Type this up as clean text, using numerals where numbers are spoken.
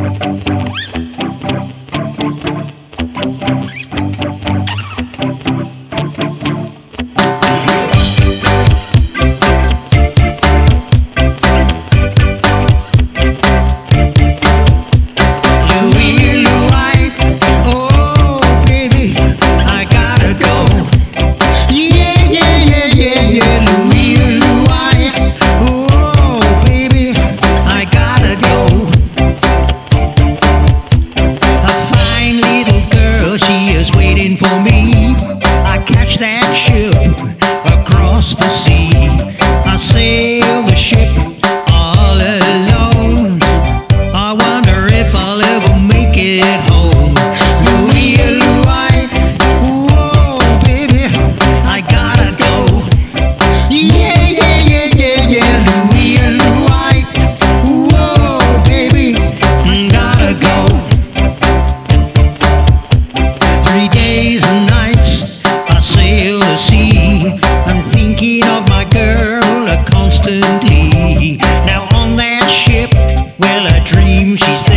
For me, I catch that ship across the sea. I sail the ship all alone. I wonder if I'll ever make it home. Louis, Louis, whoa, baby, I gotta go. Yeah, yeah, yeah, yeah, yeah. Louis, Louis, whoa, baby, gotta go. 3 days and nights I sail the sea. I'm thinking of my girl constantly. Now on that ship, well, I dream she's